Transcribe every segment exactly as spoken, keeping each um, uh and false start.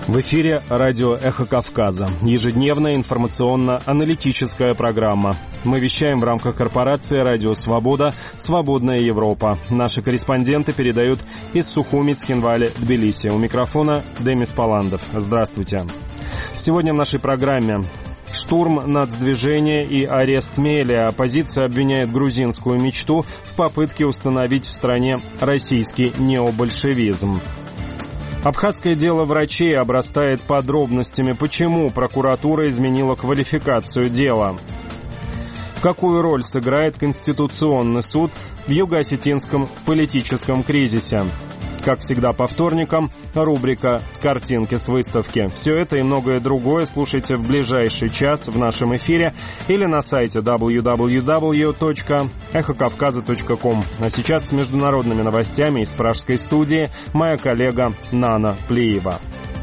В эфире радио «Эхо Кавказа». Ежедневная информационно-аналитическая программа. Мы вещаем в рамках корпорации «Радио Свобода», «Свободная Европа». Наши корреспонденты передают из Сухуми, Цхинвали, Тбилиси. У микрофона Демис Паландов. Здравствуйте. Сегодня в нашей программе штурм нацдвижения и арест Мелия. Оппозиция обвиняет грузинскую мечту в попытке установить в стране российский необольшевизм. Абхазское дело врачей обрастает подробностями, почему прокуратура изменила квалификацию дела. Какую роль сыграет Конституционный суд в юго-осетинском политическом кризисе? Как всегда по вторникам, рубрика «Картинки с выставки». Все это и многое другое слушайте в ближайший час в нашем эфире или на сайте дабл ю дабл ю дабл ю точка эхо кавказа точка ком. А сейчас с международными новостями из пражской студии моя коллега Нана Плиева.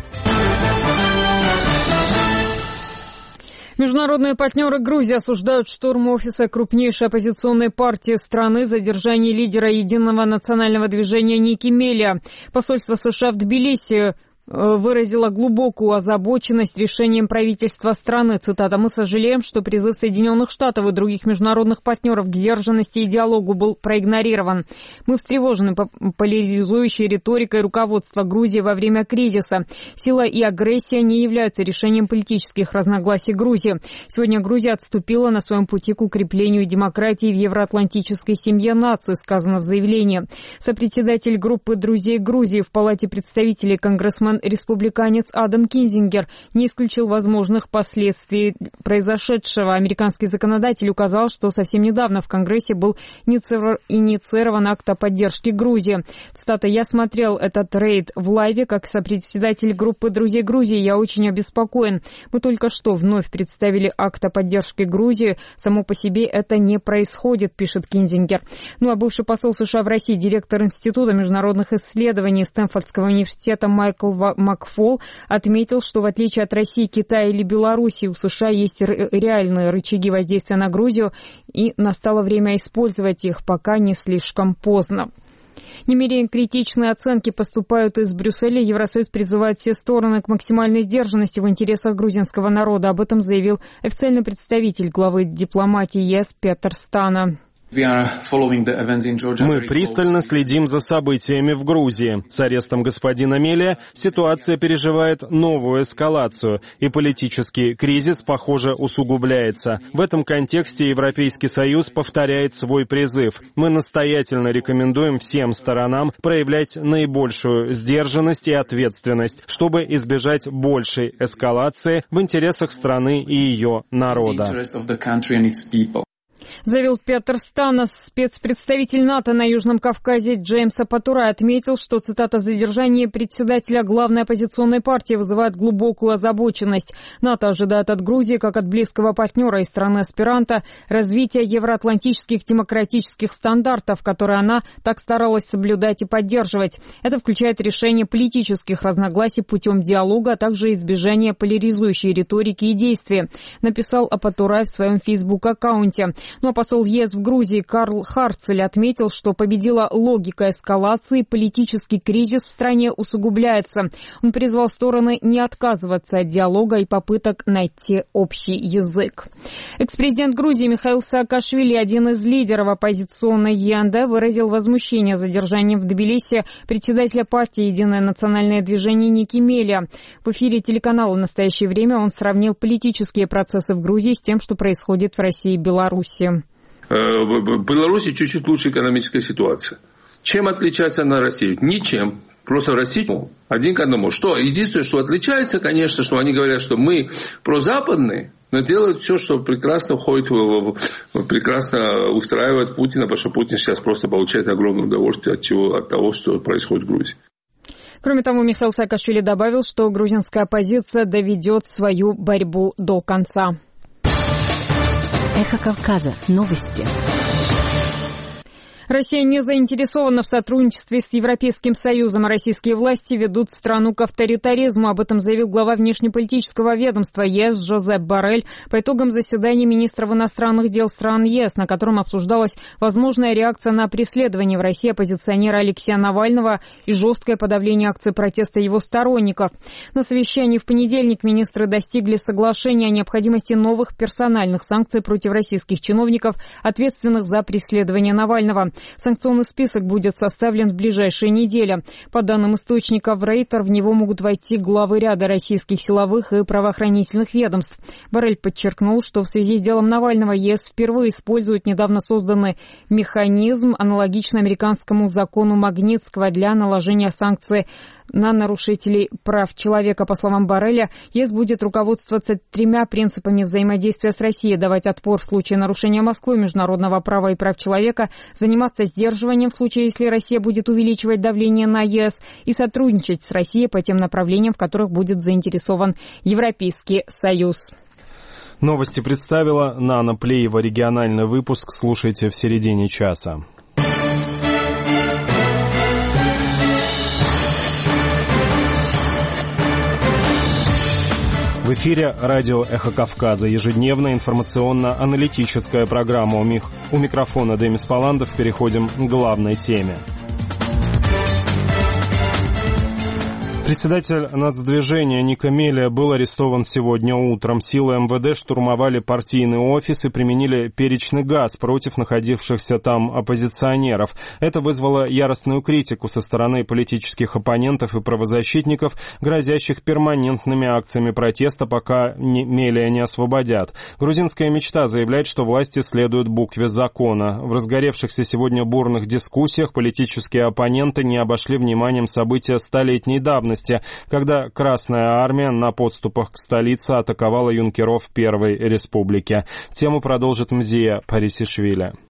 Международные партнеры Грузии осуждают штурм офиса крупнейшей оппозиционной партии страны, задержание лидера Единого национального движения Ники Мелия. Посольство США в Тбилиси выразила глубокую озабоченность решением правительства страны. Цитата: «Мы сожалеем, что призыв Соединенных Штатов и других международных партнеров к сдержанности и диалогу был проигнорирован. Мы встревожены поляризующей риторикой руководства Грузии во время кризиса. Сила и агрессия не являются решением политических разногласий Грузии. Сегодня Грузия отступила на своем пути к укреплению демократии в евроатлантической семье наций», сказано в заявлении. Сопредседатель группы «Друзей Грузии» в Палате представителей конгрессмен республиканец Адам Кинзингер не исключил возможных последствий произошедшего. Американский законодатель указал, что совсем недавно в Конгрессе был инициирован акт о поддержке Грузии. Цитата: «Я смотрел этот рейд в лайве как сопредседатель группы «Друзей Грузии». Я очень обеспокоен. Мы только что вновь представили акт о поддержке Грузии. Само по себе это не происходит», пишет Кинзингер. Ну а бывший посол США в России, директор Института международных исследований Стэнфордского университета Майкл Макфол отметил, что в отличие от России, Китая или Белоруссии у США есть реальные рычаги воздействия на Грузию, и настало время использовать их, пока не слишком поздно. Не менее критичные оценки поступают из Брюсселя. Евросоюз призывает все стороны к максимальной сдержанности в интересах грузинского народа. Об этом заявил официальный представитель главы дипломатии ЕС Петер Стана. Мы пристально следим за событиями в Грузии. С арестом господина Мелия ситуация переживает новую эскалацию, и политический кризис, похоже, усугубляется. В этом контексте Европейский Союз повторяет свой призыв. Мы настоятельно рекомендуем всем сторонам проявлять наибольшую сдержанность и ответственность, чтобы избежать большей эскалации в интересах страны и ее народа. Заявил Петер Стана. Спецпредставитель НАТО на Южном Кавказе Джеймс Апатурай отметил, что, цитата: «задержание председателя главной оппозиционной партии вызывает глубокую озабоченность. НАТО ожидает от Грузии, как от близкого партнера и страны-аспиранта, развития евроатлантических демократических стандартов, которые она так старалась соблюдать и поддерживать. Это включает решение политических разногласий путем диалога, а также избежание поляризующей риторики и действий», написал Апатурай в своем фейсбук-аккаунте. Ну а посол ЕС в Грузии Карл Харцель отметил, что победила логика эскалации, политический кризис в стране усугубляется. Он призвал стороны не отказываться от диалога и попыток найти общий язык. Экс-президент Грузии Михаил Саакашвили, один из лидеров оппозиционной ЕНД, выразил возмущение задержанием в Тбилиси председателя партии «Единое национальное движение» Ники Мелия. В эфире телеканала «В настоящее время» он сравнил политические процессы в Грузии с тем, что происходит в России и Беларуси. В Беларуси чуть-чуть лучше экономическая ситуация. Чем отличается она от России? Ничем. Просто в России один к одному. Что? Единственное, что отличается, конечно, что они говорят, что мы прозападные, но делают все, что прекрасно входит, прекрасно устраивает Путина, потому что Путин сейчас просто получает огромное удовольствие от, чего, от того, что происходит в Грузии. Кроме того, Михаил Саакашвили добавил, что грузинская оппозиция доведет свою борьбу до конца. Эхо Кавказа. Новости. Россия не заинтересована в сотрудничестве с Европейским Союзом, а российские власти ведут страну к авторитаризму. Об этом заявил глава внешнеполитического ведомства ЕС Жозеп Боррель по итогам заседания министров иностранных дел стран ЕС, на котором обсуждалась возможная реакция на преследование в России оппозиционера Алексея Навального и жесткое подавление акций протеста его сторонников. На совещании в понедельник министры достигли соглашения о необходимости новых персональных санкций против российских чиновников, ответственных за преследование Навального. Санкционный список будет составлен в ближайшие недели. По данным источников Рейтер, в него могут войти главы ряда российских силовых и правоохранительных ведомств. Боррель подчеркнул, что в связи с делом Навального ЕС впервые использует недавно созданный механизм, аналогичный американскому закону Магнитского, для наложения санкций на нарушителей прав человека. По словам Борреля, ЕС будет руководствоваться тремя принципами взаимодействия с Россией: давать отпор в случае нарушения Москвой международного права и прав человека, заниматься сдерживанием в случае, если Россия будет увеличивать давление на ЕС, и сотрудничать с Россией по тем направлениям, в которых будет заинтересован Европейский Союз. Новости представила Нана Плеева. Региональный выпуск слушайте в середине часа. В эфире радио «Эхо Кавказа». Ежедневная информационно-аналитическая программа. У, мих... У микрофона Демис Паландов. Переходим к главной теме. Председатель нацдвижения Ника Мелия был арестован сегодня утром. Силы эм вэ дэ штурмовали партийный офис и применили перечный газ против находившихся там оппозиционеров. Это вызвало яростную критику со стороны политических оппонентов и правозащитников, грозящих перманентными акциями протеста, пока Мелия не освободят. Грузинская мечта заявляет, что власти следуют букве закона. В разгоревшихся сегодня бурных дискуссиях политические оппоненты не обошли вниманием события столетней давности, когда Красная Армия на подступах к столице атаковала юнкеров Первой Республики. Тему продолжит Мзия Парисишвили.